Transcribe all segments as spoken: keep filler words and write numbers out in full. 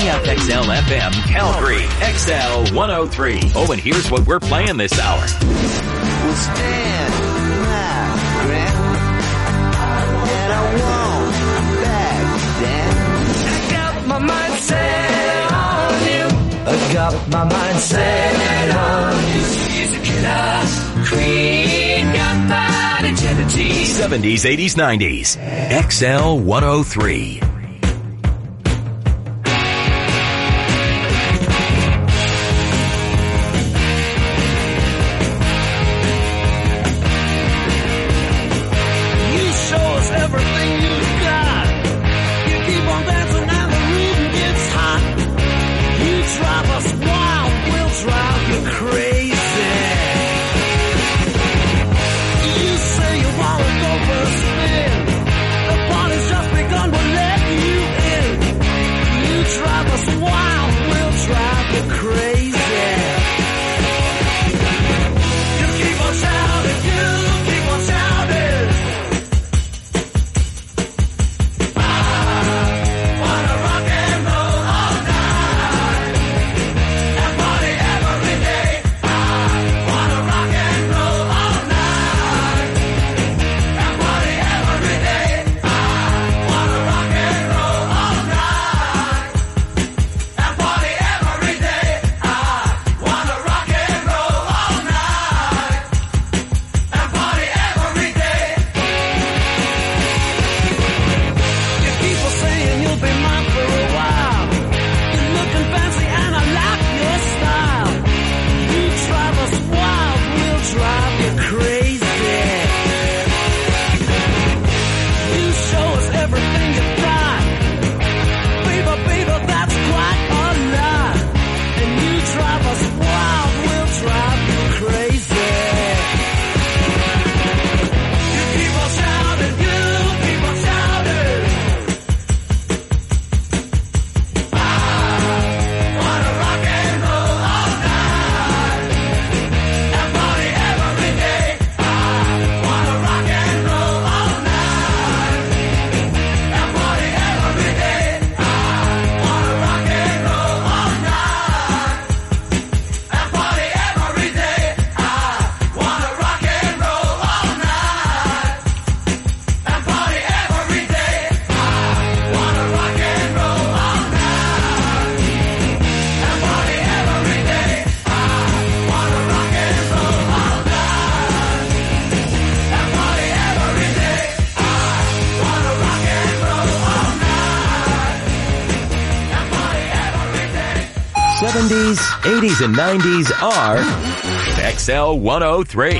F X L F M Calgary, X L one oh three. Oh, and here's what we're playing this hour. We'll stand my ground, and I won't back down. I got my mind set on you. I got my mind set on you. Music killers, Queen, gunfight, agility. seventies, eighties, nineties. X L one oh three. seventies, eighties, and nineties are X L one oh three.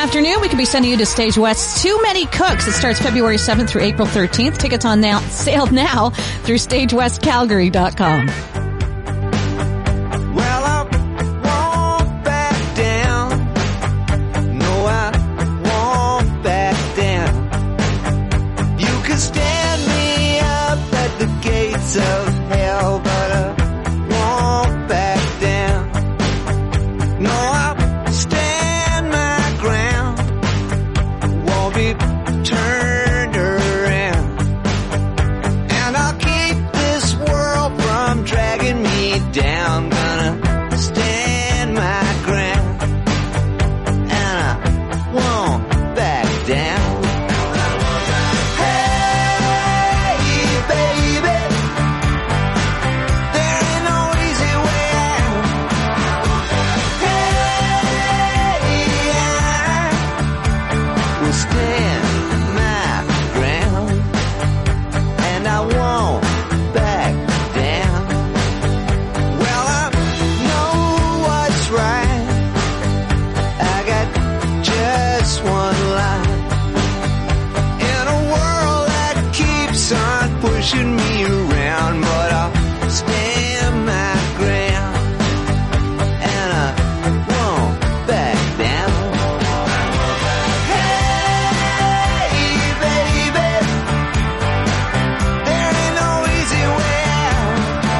afternoon, we could be sending you to Stage West's Too Many Cooks. It starts February seventh through April thirteenth. Tickets on now, sale now through stage west calgary dot com. Well, I won't back down. No, I won't back down. You can stand me up at the gates of hell, but I won't back down. No, I'll stand my ground. Won't be turned around. And I'll keep this world from dragging me down. Gonna stand my ground. And I won't back down. Hey, baby, there ain't no easy way out. Hey, I will stand my ground. And I won't back down. Well, I know what's right. I got just one life. In a world that keeps on pushing me around, but I'll stand my ground. And I won't back down. Hey, baby, there ain't no easy way out.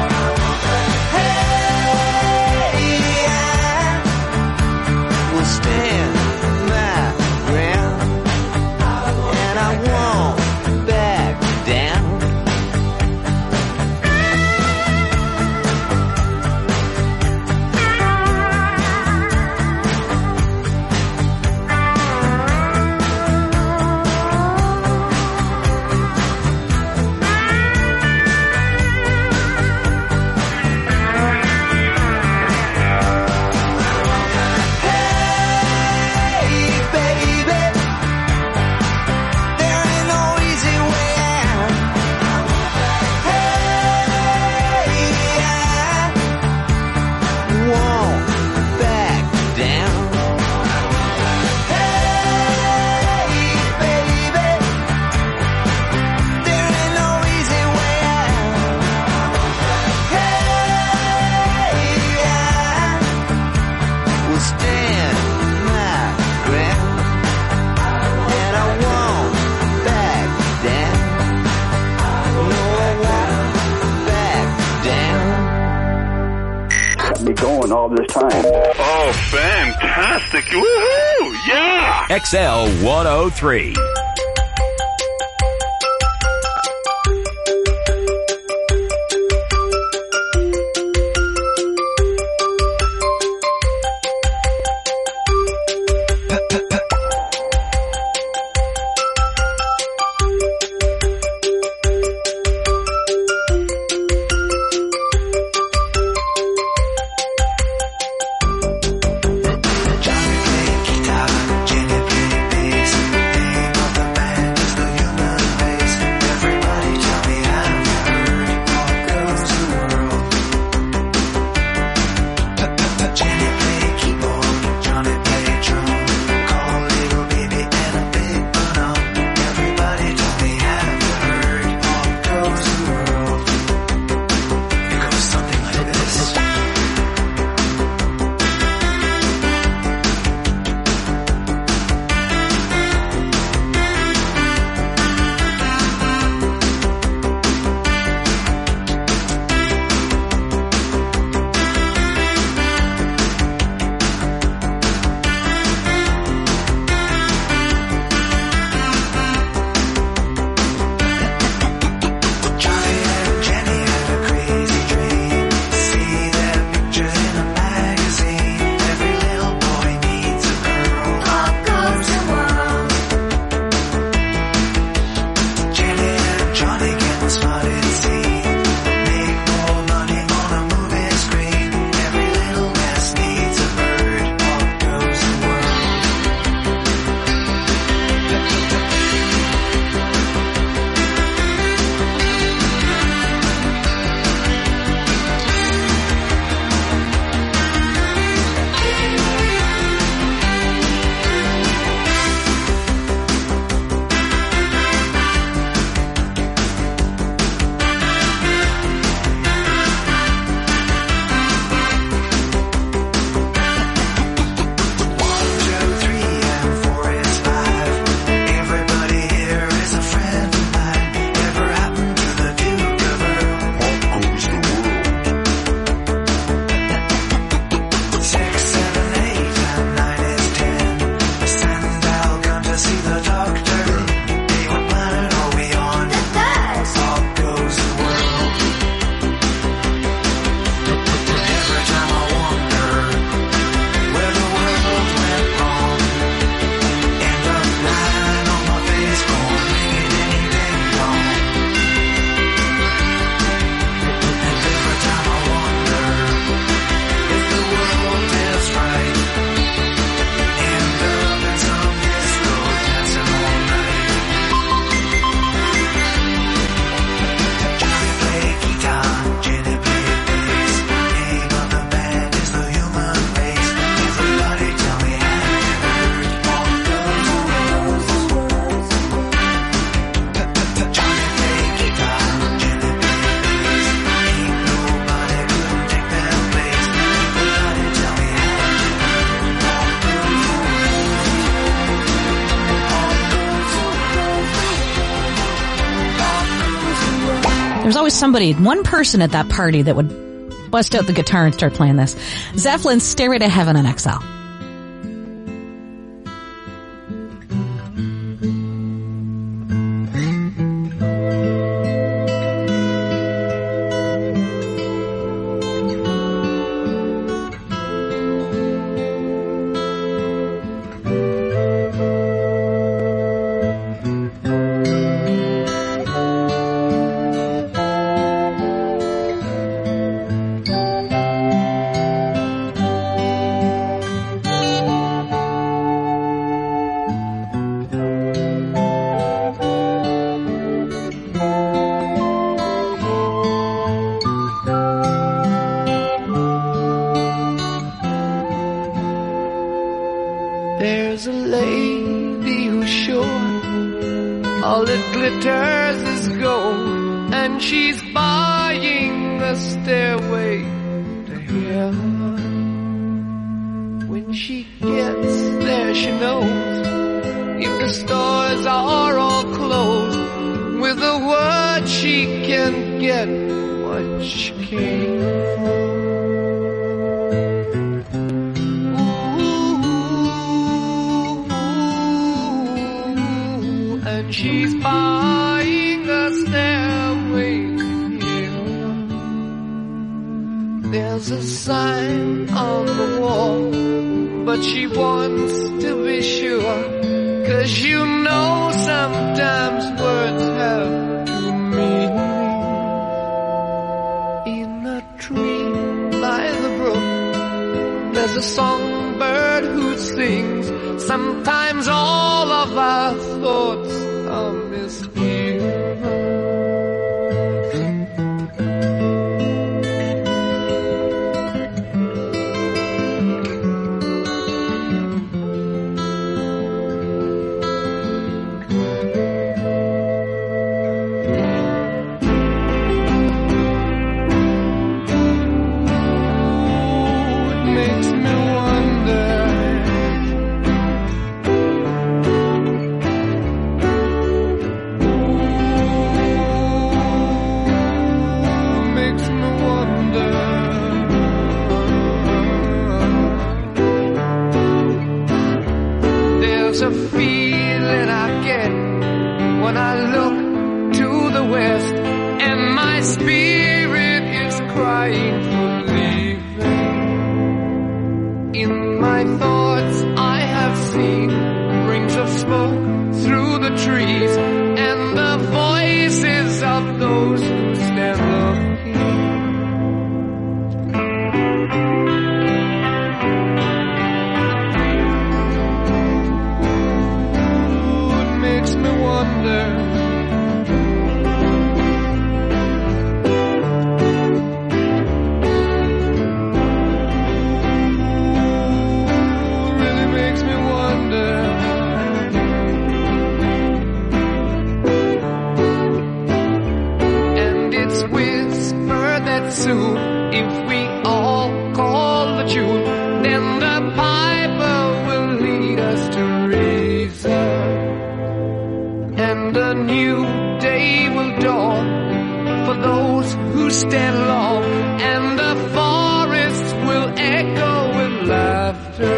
Hey, I will stand my ground. And I won't back down. Hey, baby, there ain't no easy way out. Hey, I won't back down. Hey, baby, there ain't no easy way out. Hey, I will stand my ground. And I won't back down. No, I won't back down. Me going all this time. Oh, fantastic. Woohoo! Yeah! X L one oh three. Johnny playing guitar, Jenny playing bass. There's always somebody, one person at that party that would bust out the guitar and start playing this. Zeppelin, Stairway to Heaven on X L. There's a lady who's sure all that glitters is gold, and she's buying a stairway to heaven. When she gets there, she knows if the stores are all closed, with a word she can get what she came for. She's buying a stairway here. There's a sign on the wall, but she wants to be sure, 'cause you know sometimes words have two meanings. In a tree by the brook, there's a songbird who sings. Sometimes all of our thoughts are misgiven. A feeling I get when I look to the west, and my spirit is crying for leaving. In my thoughts I have seen rings of smoke through the trees, and the voices of those who stand looking. Soon, if we all call the tune, then the piper will lead us to reason, and a new day will dawn for those who stand long, and the forests will echo with laughter.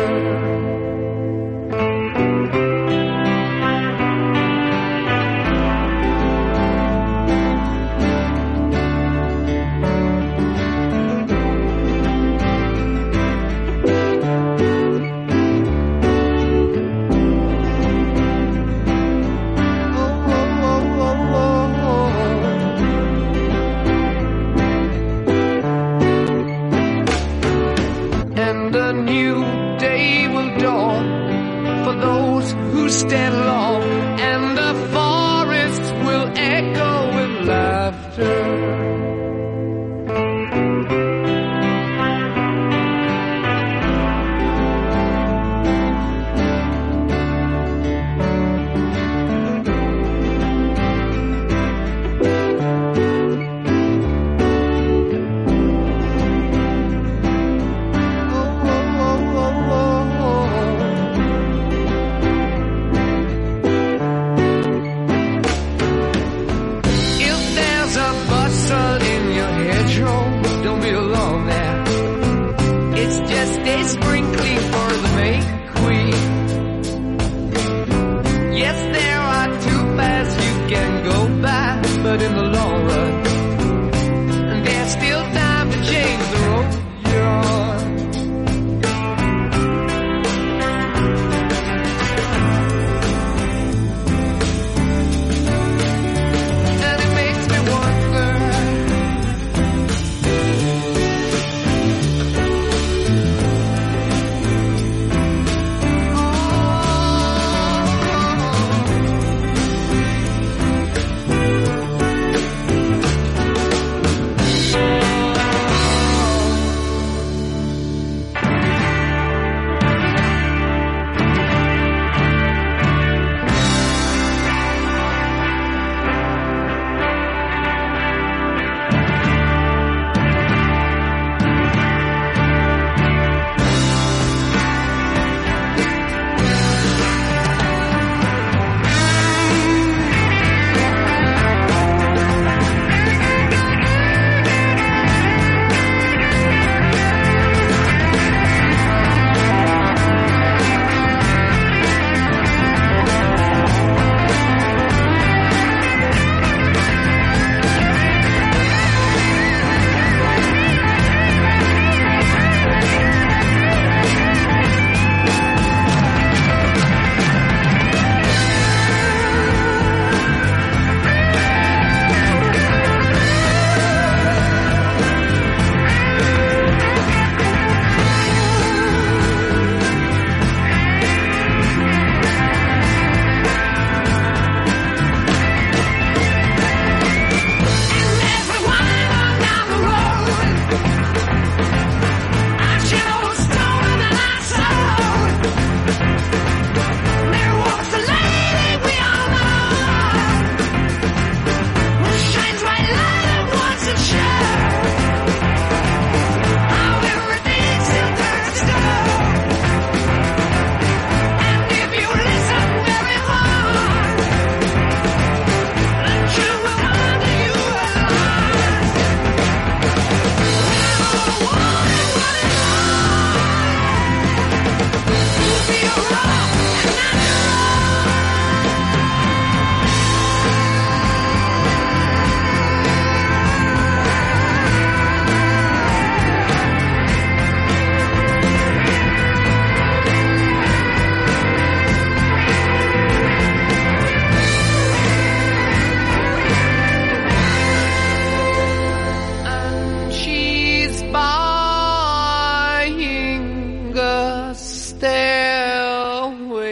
Stand long, and the forests will echo with laughter.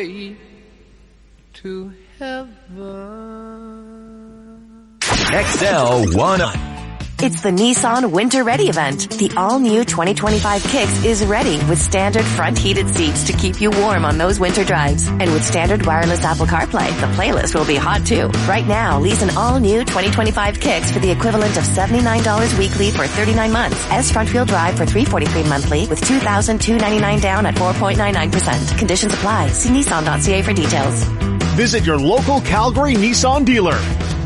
way to heaven. X L one. It's the Nissan Winter Ready event. The all-new twenty twenty-five Kicks is ready with standard front heated seats to keep you warm on those winter drives. And with standard wireless Apple CarPlay, the playlist will be hot too. Right now, lease an all-new twenty twenty-five Kicks for the equivalent of seventy-nine dollars weekly for thirty-nine months. S front-wheel drive for three hundred forty-three dollars monthly with two thousand two hundred ninety-nine dollars down at four point nine nine percent. Conditions apply. See Nissan dot C A for details. Visit your local Calgary Nissan dealer.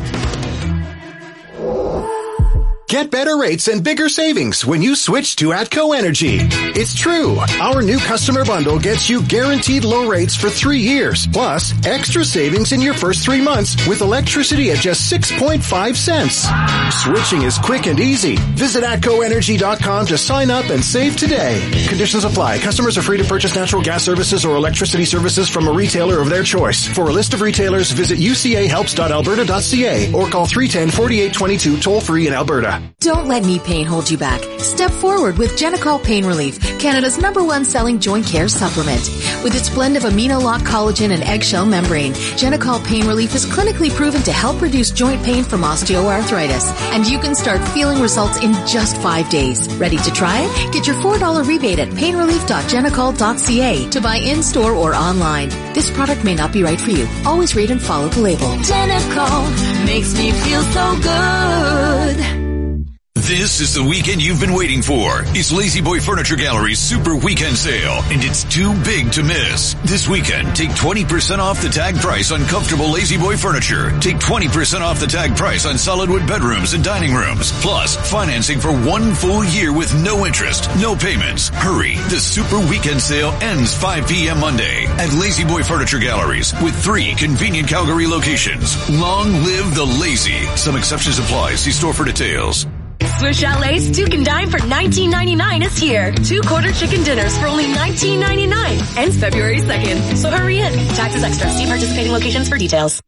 Get better rates and bigger savings when you switch to ATCO Energy. It's true. Our new customer bundle gets you guaranteed low rates for three years, plus extra savings in your first three months with electricity at just six point five cents. Switching is quick and easy. Visit atco energy dot com to sign up and save today. Conditions apply. Customers are free to purchase natural gas services or electricity services from a retailer of their choice. For a list of retailers, visit u c a helps dot alberta dot c a or call three one zero, four eight two two toll free in Alberta. Don't let knee pain hold you back. Step forward with Genicol Pain Relief, Canada's number one selling joint care supplement. With its blend of amino-lock collagen and eggshell membrane, Genicol Pain Relief is clinically proven to help reduce joint pain from osteoarthritis. And you can start feeling results in just five days. Ready to try it? Get your four dollars rebate at pain relief dot genicol dot c a to buy in-store or online. This product may not be right for you. Always read and follow the label. Genicol makes me feel so good. This is the weekend you've been waiting for. It's Lazy Boy Furniture Gallery's Super Weekend Sale, and it's too big to miss. This weekend, take twenty percent off the tag price on comfortable Lazy Boy furniture. Take twenty percent off the tag price on solid wood bedrooms and dining rooms. Plus, financing for one full year with no interest, no payments. Hurry, the Super Weekend Sale ends five p.m. Monday at Lazy Boy Furniture Galleries with three convenient Calgary locations. Long live the lazy. Some exceptions apply. See store for details. Swiss Chalet's Duke and Dine for nineteen ninety-nine is here. Two quarter chicken dinners for only nineteen ninety-nine. Ends February second. So hurry in. Taxes extra. See participating locations for details.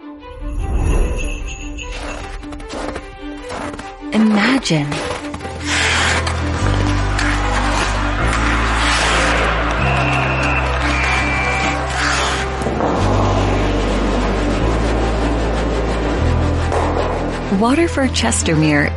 Imagine. Waterford Chestermere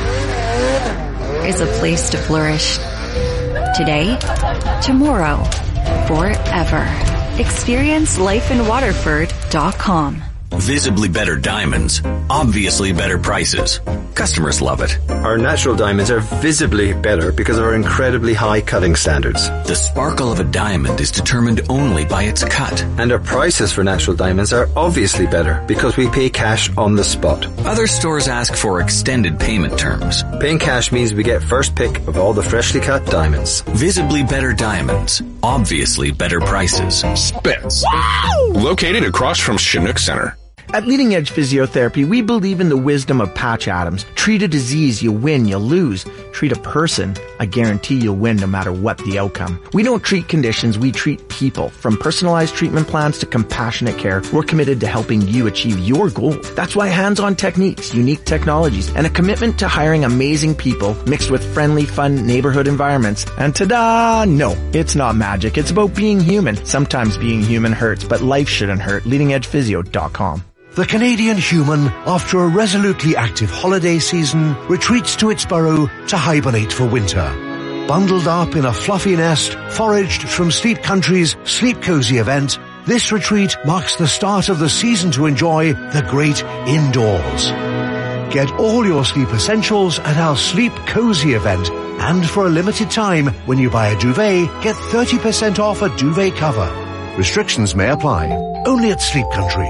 is a place to flourish. Today, tomorrow, forever. Experience life in waterford dot com. Visibly better diamonds. Obviously better prices. Customers love it. Our natural diamonds are visibly better because of our incredibly high cutting standards. The sparkle of a diamond is determined only by its cut. And our prices for natural diamonds are obviously better because we pay cash on the spot. Other stores ask for extended payment terms. Paying cash means we get first pick of all the freshly cut diamonds. Visibly better diamonds. Obviously better prices. Spitz. Wow! Located across from Chinook Center. At Leading Edge Physiotherapy, we believe in the wisdom of Patch Adams. Treat a disease, you win, you lose. Treat a person, I guarantee you'll win no matter what the outcome. We don't treat conditions, we treat people. From personalized treatment plans to compassionate care, we're committed to helping you achieve your goals. That's why hands-on techniques, unique technologies, and a commitment to hiring amazing people mixed with friendly, fun neighborhood environments. And ta-da! No, it's not magic. It's about being human. Sometimes being human hurts, but life shouldn't hurt. leading edge physio dot com. The Canadian human, after a resolutely active holiday season, retreats to its burrow to hibernate for winter. Bundled up in a fluffy nest, foraged from Sleep Country's Sleep Cozy event, this retreat marks the start of the season to enjoy the great indoors. Get all your sleep essentials at our Sleep Cozy event, and for a limited time, when you buy a duvet, get thirty percent off a duvet cover. Restrictions may apply. Only at Sleep Country.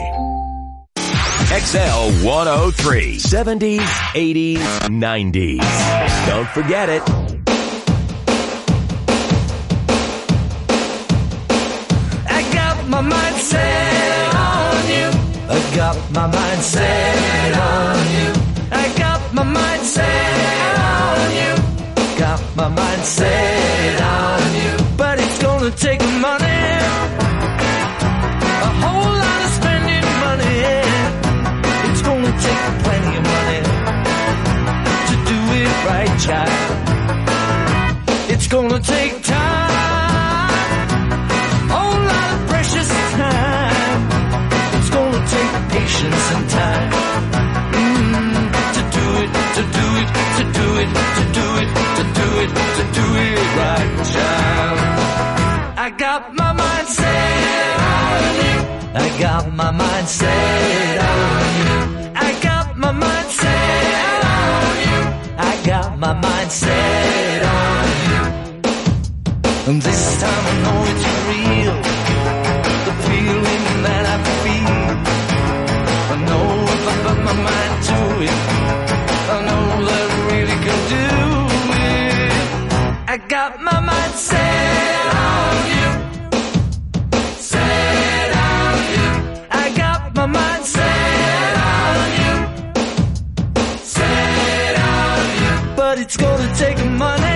X L one oh three. seventies, eighties, nineties. Don't forget it. I got my mind set on you. I got my mind set on you. I got my mind set on you. Got my mind set on you. But it's gonna take money. A whole lot of spending money. It's gonna take plenty of money to do it right, child. It's gonna take time, a whole lot of precious time. got my mind set on you. I got my mind set on you. I got my mind set on you. I got my mind set on you. And this time I know it's real. The feeling that I feel. I know if I put my mind to it, I know that I really can do it. I got my mind set on you. Set on you. I got my mind set on you. Set on you. But it's gonna take money.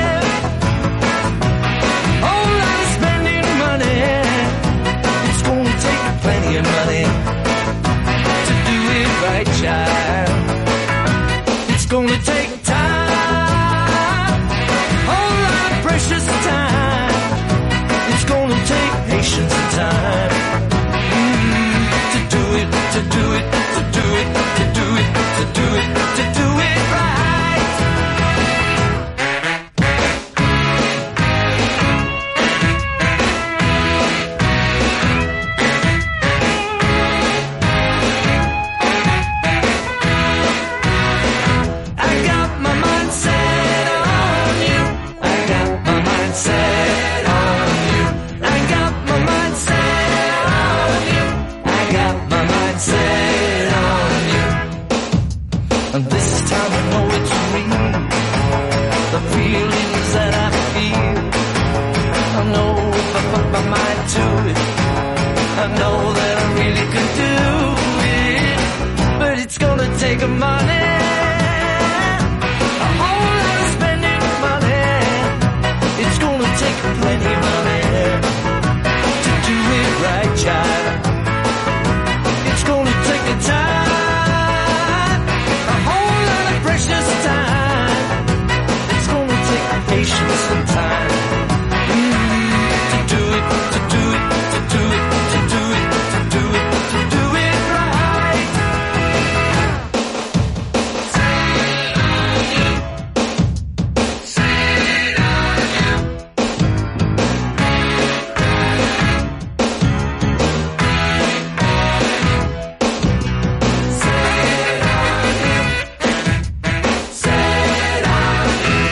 Whole lot of spending money. It's gonna take plenty of money to do it right, child. It's gonna take time. Whole lot of precious time. It's gonna take patience and time. Mm, to do it, to do it, to do it, to do it, to do it, to do it right. I got my mind set on you. I got my mind set on you. I got my mind set on you. I got my mind set on you. And this time I know it's real. The feelings that I feel. I know if I put my mind to it, I know that I really could do it. But it's gonna take a money. A whole lot of spending money. It's gonna take plenty of money to do it right, child. It's gonna take a time, a whole lot of precious time. It's gonna take patience and time. Mm, to do it, to do it, to do it, to do it, to do it, to do it right. Set on you. Set on you. Set on you. Set on you.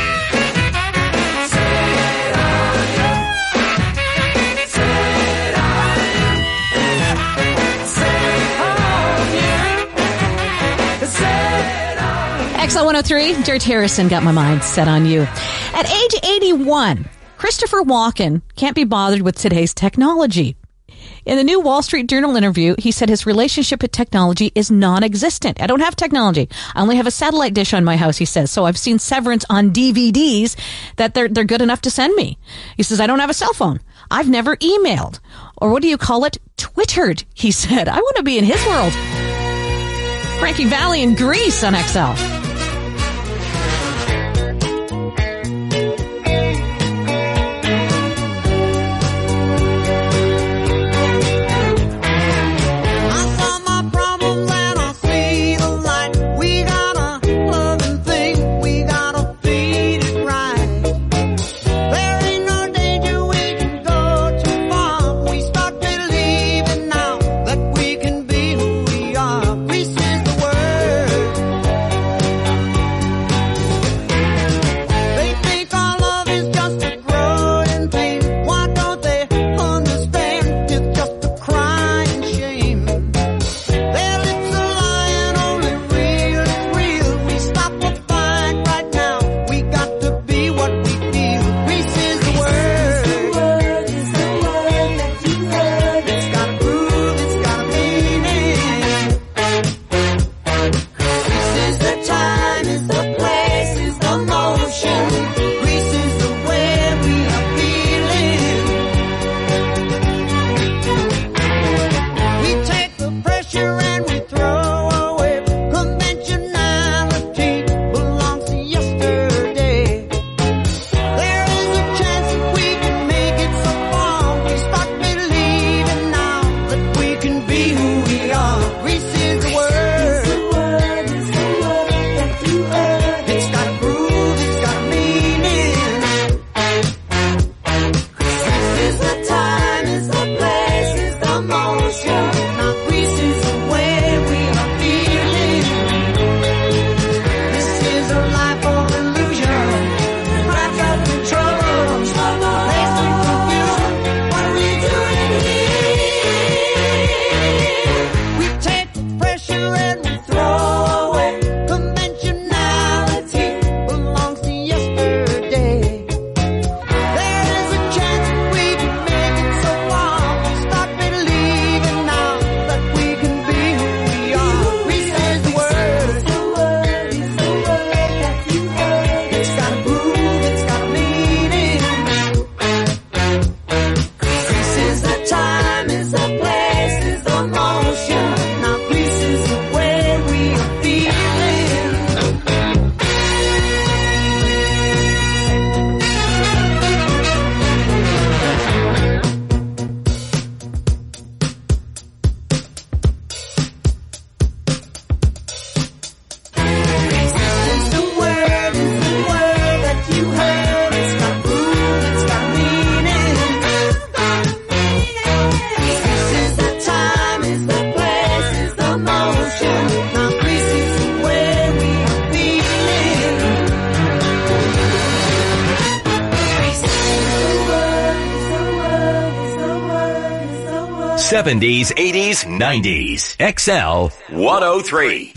Set on you. Set on you. Set on you. Set on X L one oh three, George Harrison, got my mind set on you. At age eighty-one, Christopher Walken can't be bothered with today's technology. In the new Wall Street Journal interview, he said his relationship with technology is non-existent. I don't have technology. I only have a satellite dish on my house, he says. So I've seen Severance on D V Ds that they're, they're good enough to send me. He says, I don't have a cell phone. I've never emailed. Or what do you call it? Twittered, he said. I want to be in his world. Frankie Valli in Greece on X L. I saw my problems and I see the light. We got a loving thing, we gotta feed it right. There ain't no danger we can go too far. We start believing now that we can be who we are. Greece is the word. seventies, eighties, nineties. X L one oh three.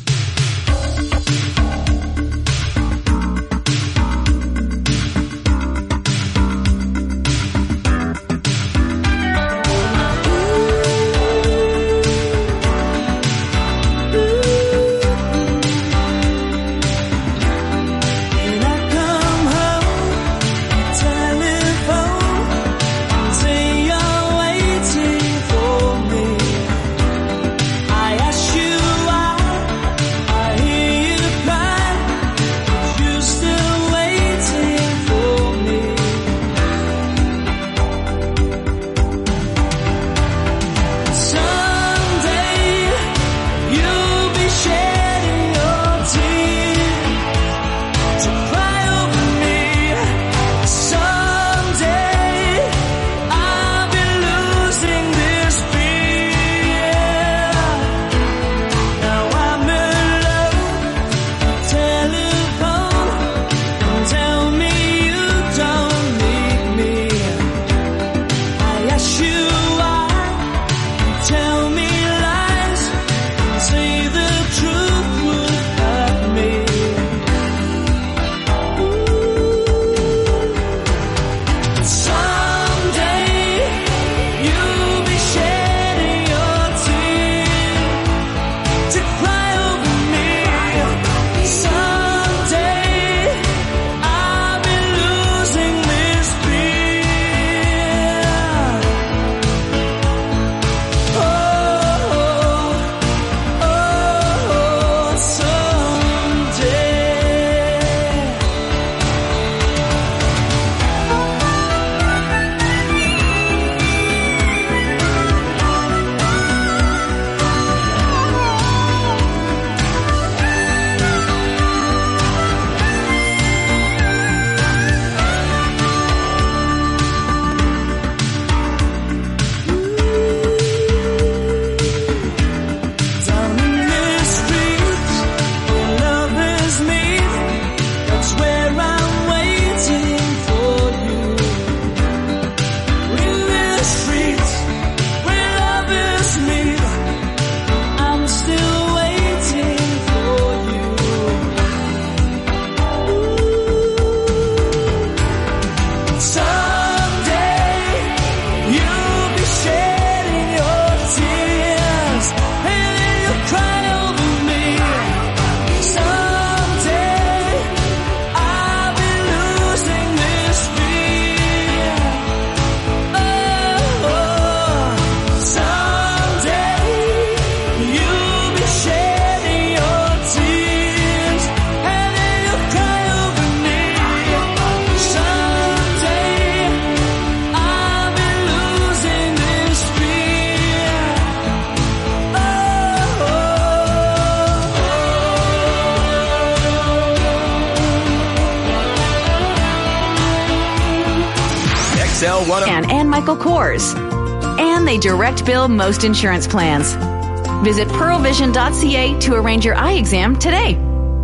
And Ann Michael Kors. And they direct bill most insurance plans. Visit pearl vision dot c a to arrange your eye exam today.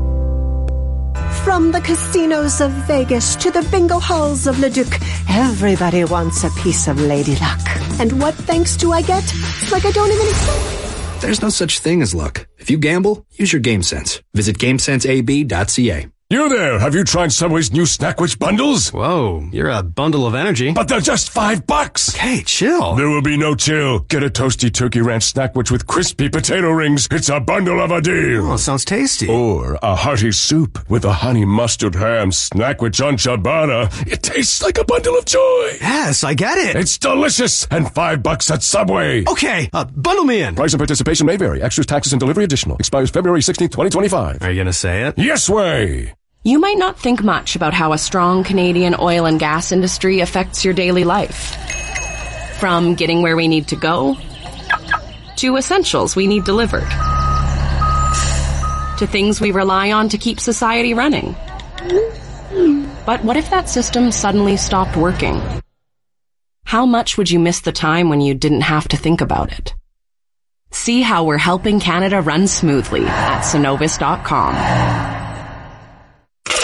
From the casinos of Vegas to the bingo halls of Leduc, everybody wants a piece of Lady Luck. And what thanks do I get? It's like I don't even exist. There's no such thing as luck. If you gamble, use your game sense. Visit game sense a b dot c a. You there, have you tried Subway's new Snackwich bundles? Whoa, you're a bundle of energy. But they're just five bucks. Okay, chill. There will be no chill. Get a toasty turkey ranch Snackwich with crispy potato rings. It's a bundle of a deal. Oh, sounds tasty. Or a hearty soup with a honey mustard ham Snackwich on ciabatta. It tastes like a bundle of joy. Yes, I get it. It's delicious and five bucks at Subway. Okay, uh, bundle me in. Price and participation may vary. Extras, taxes, and delivery additional. Expires February sixteenth, twenty twenty-five. Are you gonna say it? Yes way. You might not think much about how a strong Canadian oil and gas industry affects your daily life. From getting where we need to go, to essentials we need delivered, to things we rely on to keep society running. But what if that system suddenly stopped working? How much would you miss the time when you didn't have to think about it? See how we're helping Canada run smoothly at Cenovus dot com.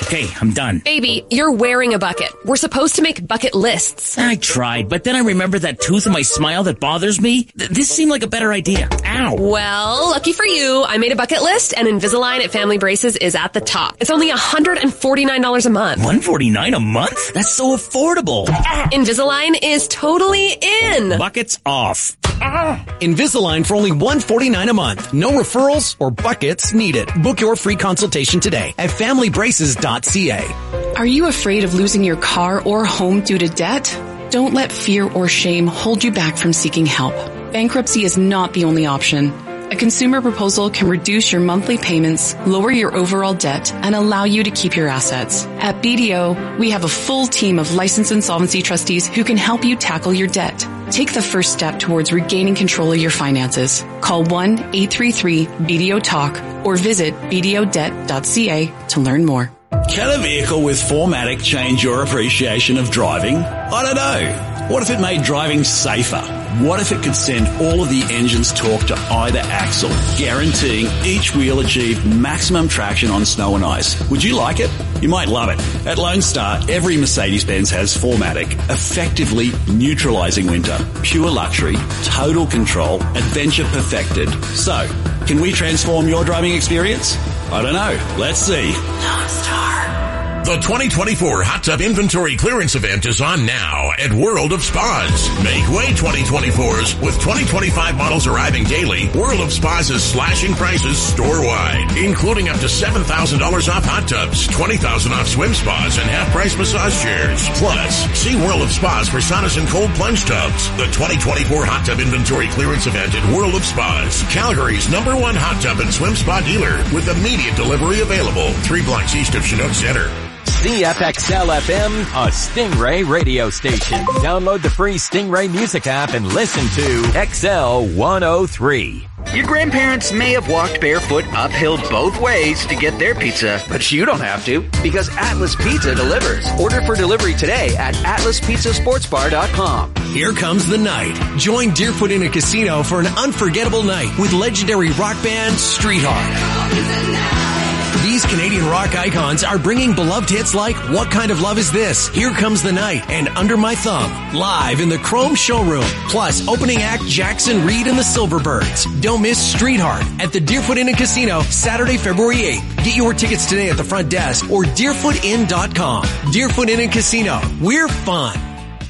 Okay, I'm done. Baby, you're wearing a bucket. We're supposed to make bucket lists. I tried, but then I remembered that tooth in my smile that bothers me. Th- this seemed like a better idea. Ow. Well, lucky for you, I made a bucket list, and Invisalign at Family Braces is at the top. It's only one hundred forty-nine dollars a month. one hundred forty-nine dollars a month? That's so affordable. Invisalign is totally in. Buckets off. Invisalign for only one hundred forty-nine dollars a month. No referrals or buckets needed. Book your free consultation today at family braces dot c a. Are you afraid of losing your car or home due to debt? Don't let fear or shame hold you back from seeking help. Bankruptcy is not the only option. A consumer proposal can reduce your monthly payments, lower your overall debt, and allow you to keep your assets. At B D O, we have a full team of licensed insolvency trustees who can help you tackle your debt. Take the first step towards regaining control of your finances. Call one eight three three B D O talk or visit b d o debt dot c a to learn more. Can a vehicle with four matic change your appreciation of driving? I don't know. What if it made driving safer? What if it could send all of the engine's torque to either axle, guaranteeing each wheel achieved maximum traction on snow and ice? Would you like it? You might love it. At Lone Star, every Mercedes-Benz has four matic, effectively neutralizing winter. Pure luxury, total control, adventure perfected. So, can we transform your driving experience? I don't know. Let's see. Lone Star. The twenty twenty-four Hot Tub Inventory Clearance Event is on now at World of Spas. Make way twenty twenty-fours with twenty twenty-five models arriving daily. World of Spas is slashing prices store-wide, including up to seven thousand dollars off hot tubs, twenty thousand dollars off swim spas, and half-price massage chairs. Plus, see World of Spas for saunas and cold plunge tubs. The twenty twenty-four Hot Tub Inventory Clearance Event at World of Spas, Calgary's number one hot tub and swim spa dealer, with immediate delivery available. Three blocks east of Chinook Center. C F X L F M, a Stingray radio station. Download the free Stingray music app and listen to X L one oh three. Your grandparents may have walked barefoot uphill both ways to get their pizza, but you don't have to, because Atlas Pizza delivers. Order for delivery today at atlas pizza sports bar dot com. Here comes the night. Join Deerfoot in a Casino for an unforgettable night with legendary rock band Streetheart. These Canadian rock icons are bringing beloved hits like What Kind of Love Is This?, Here Comes the Night, and Under My Thumb, live in the Chrome Showroom. Plus, opening act Jackson Reed and the Silverbirds. Don't miss Streetheart at the Deerfoot Inn and Casino, Saturday, February eighth. Get your tickets today at the front desk or deerfoot inn dot com. Deerfoot Inn and Casino. We're fun.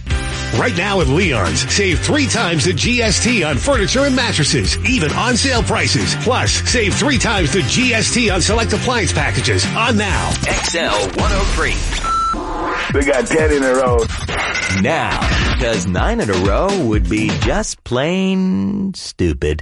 Right now at Leon's, save three times the G S T on furniture and mattresses, even on sale prices. Plus, save three times the G S T on select appliance packages. On now. X L one oh three. We got ten in a row. Now, because nine in a row would be just plain stupid.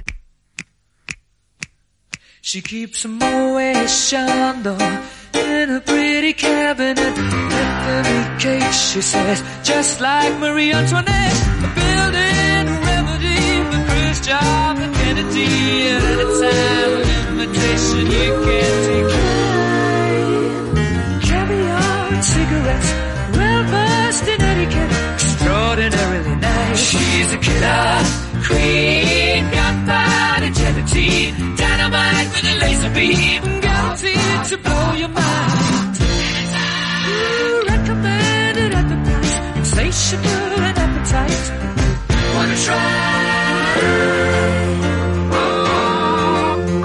She keeps a Moet Chandon in a pretty cabinet. Anthony cake, she says, just like Marie Antoinette. A building remedy for Khrushchev and Kennedy. At any time of invitation you can decline. Caviar and cigarettes, well versed in etiquette, extraordinarily nice. She's a killer queen, gunpowder gelatine, dynamite with a laser beam, guaranteed to blow your mind. Ooh, recommended at the price, insatiable and appetite. Wanna try? Oh,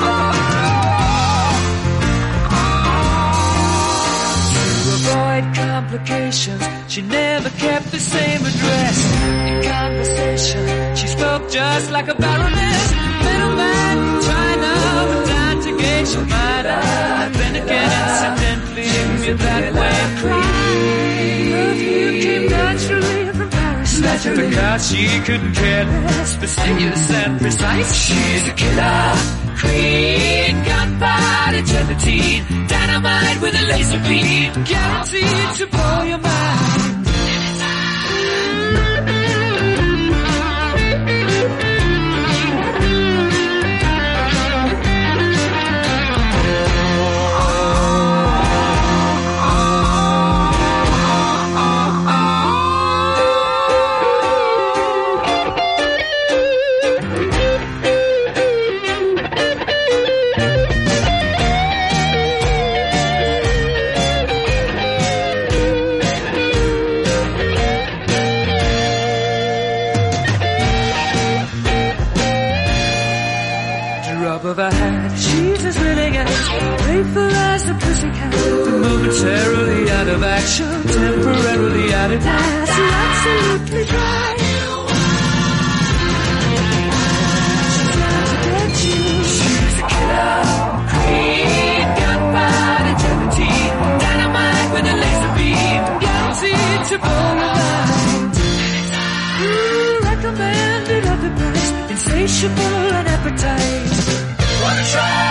oh, oh. To avoid complications, she never kept the same address. In conversation, she spoke just like a baroness. Middleman, China, but down to gauge your mind. Then again, incidentally, you're that way. Perfume came naturally from Paris. Naturally. Because she couldn't care less, fastidious and precise. She's a killer queen, gunpowder gelatine, dynamite with a laser beam, guaranteed to blow your mind. drop of a hat. She's as willing as grateful as a pussycat. Momentarily out of action, temporarily out of gas. You're absolutely dry. She's out to get you. She's a killer queen. Gunpowder, gelatine, dynamite with a laser beam. Guaranteed to blow your mind. Ooh, recommended at the price. Insatiable and appetite. Wanna try?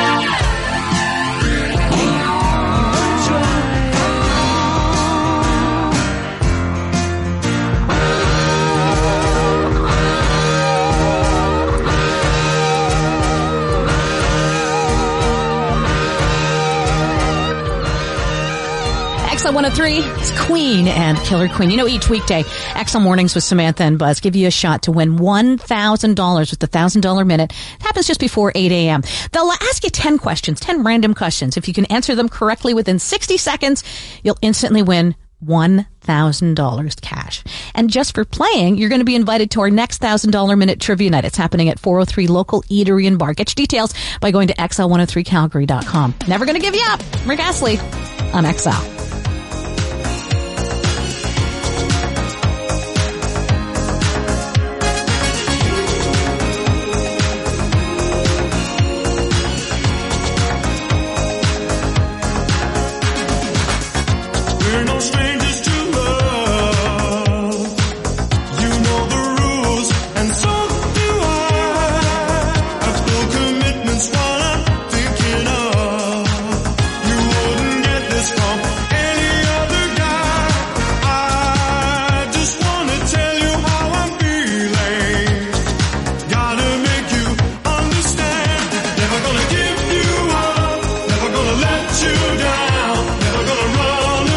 X L one oh three is Queen and Killer Queen. You know, each weekday, X L Mornings with Samantha and Buzz give you a shot to win one thousand dollars with the one thousand dollars minute. It happens just before eight a.m. They'll ask you ten questions, ten random questions. If you can answer them correctly within sixty seconds, you'll instantly win one thousand dollars cash. And just for playing, you're going to be invited to our next one thousand dollars minute trivia night. It's happening at four oh three Local Eatery and Bar. Get your details by going to X L one oh three Calgary dot com. Never going to give you up. Rick Astley on X L. We're no strangers to love. You know the rules, and so do I. I've full commitment's what I'm thinking of. You wouldn't get this from any other guy. I just wanna tell you how I'm feeling. Gotta make you understand. Never gonna give you up. Never gonna let you down. Never gonna run.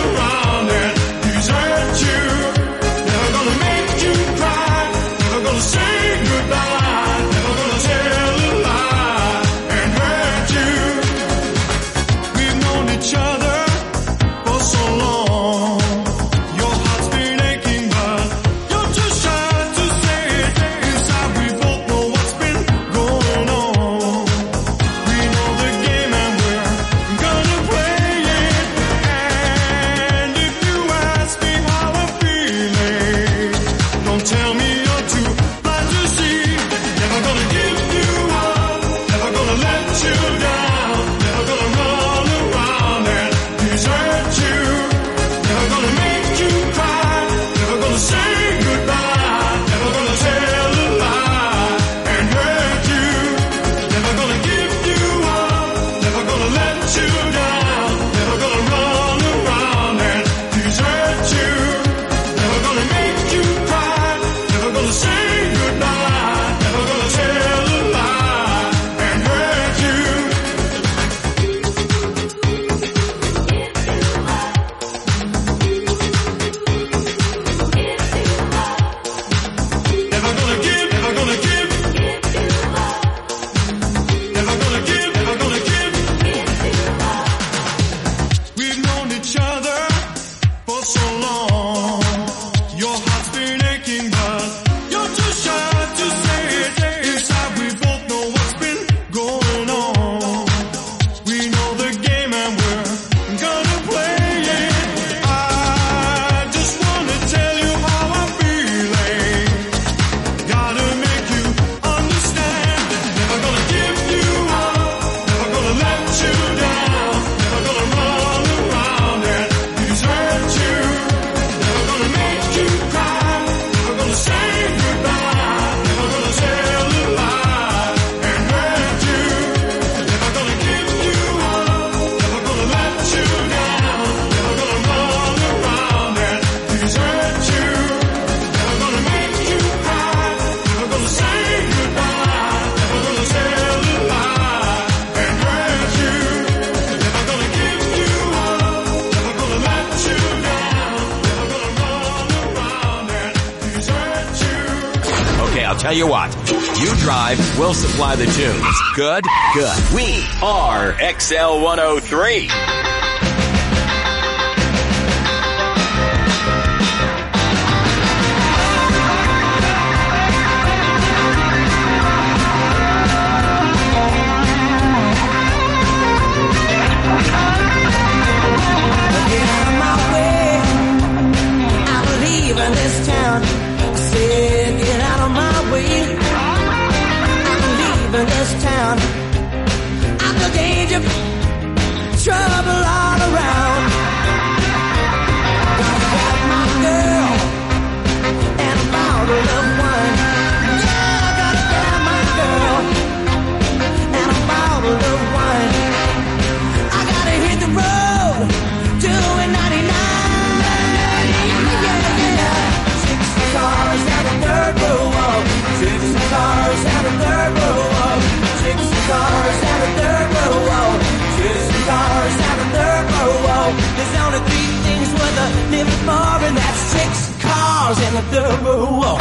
Tell you what, you drive, we'll supply the tunes. Good? Good. We are X L one oh three. danger, trouble all around. Gotta have my girl and a bottle of wine. Yeah, I gotta have my girl and a bottle of wine. I gotta hit the road, doing ninety-nine. Yeah, yeah. Six cars and a third row. Six cars and a third row. Six cars and a third row. Six cars and a third row. There's only three things worth a living for, and that's six cars and a third row.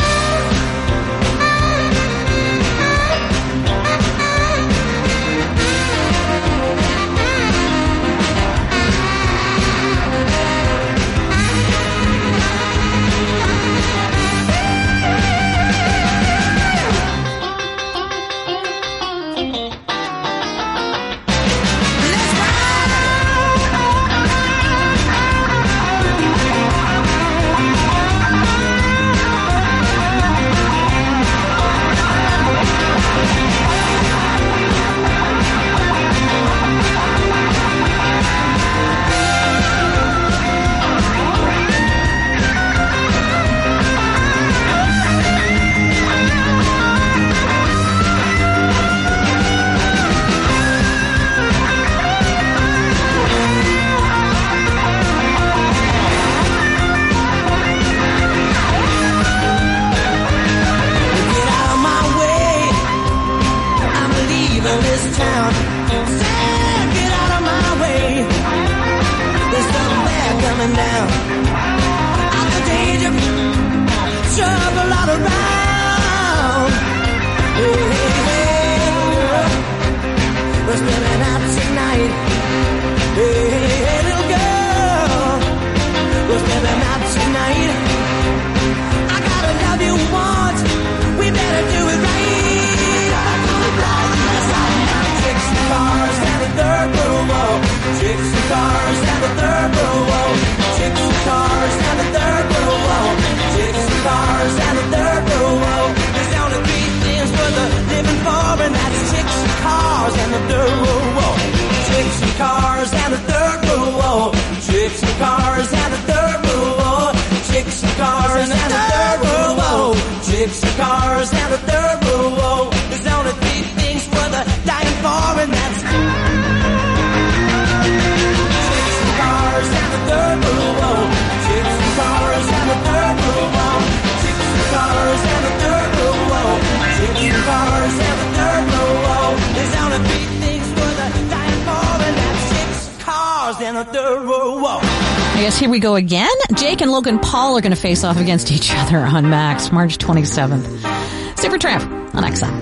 I guess here we go again. Jake and Logan Paul are going to face off against each other on Max, March twenty-seventh. Supertramp on X M.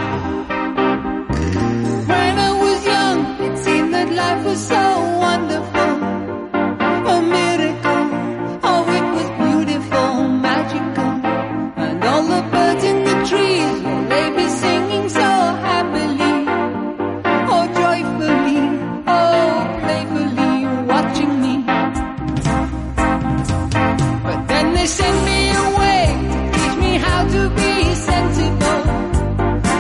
When I was young, it seemed that life was so wonderful. A miracle. Oh, it was beautiful, magical. And all the birds in the trees, well, they be singing so happily. Oh, joyfully. Oh, playfully, watching me. But then they sent me away, teach me how to be sensible.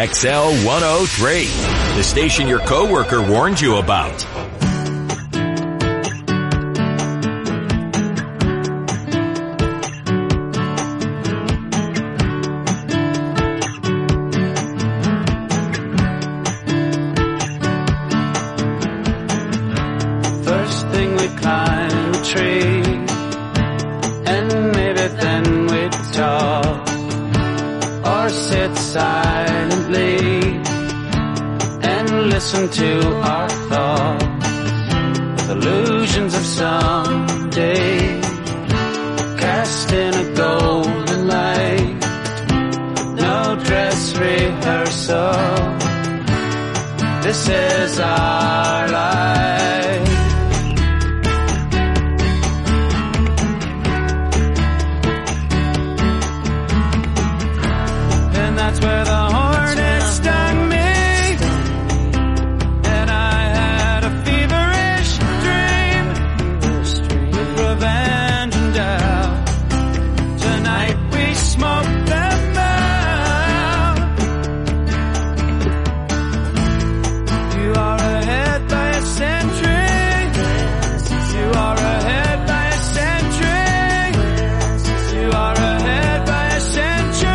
X L one oh three, the station your coworker warned you about. First thing we climb a tree, and maybe then we talk, or sit silently and listen to our thoughts, with illusions of someday cast in a golden light. No dress rehearsal, this is our life. That's where the hornet stung me, and I had a feverish dream with revenge and doubt. Tonight we smoke them out. You are ahead by a century. You are ahead by a century. You are ahead by a century.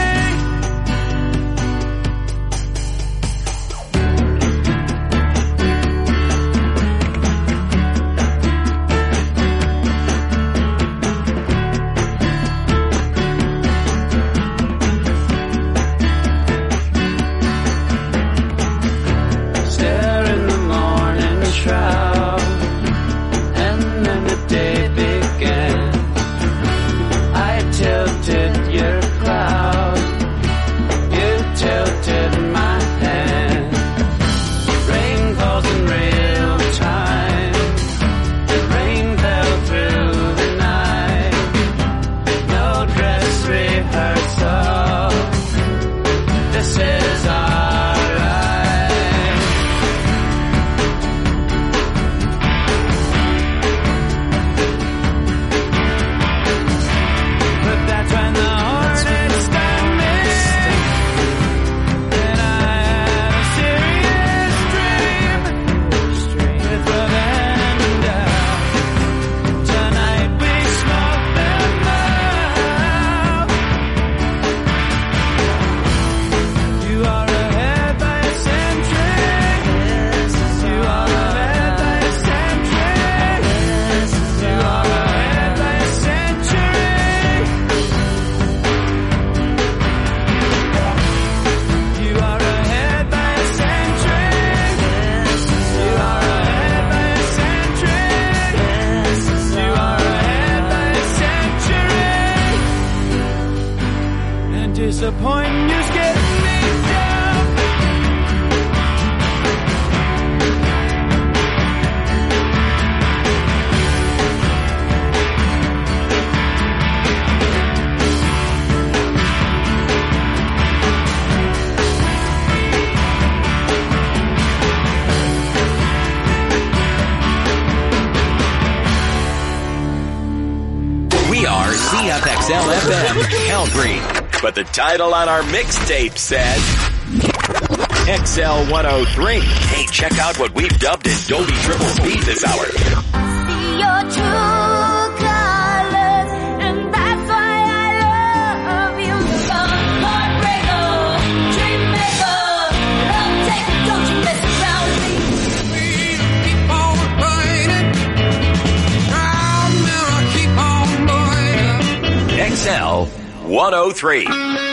Disappointing news getting me down. We are C F X L F M Calgary. But the title on our mixtape said X L one oh three. Hey, check out what we've dubbed in Dolby Triple Speed this hour. See your true colors, and that's why I love you. Heartbreaker, dream maker, love taker, don't you mess around with me. We'll keep on burning, proud mirror, keep on burning. X L one oh three.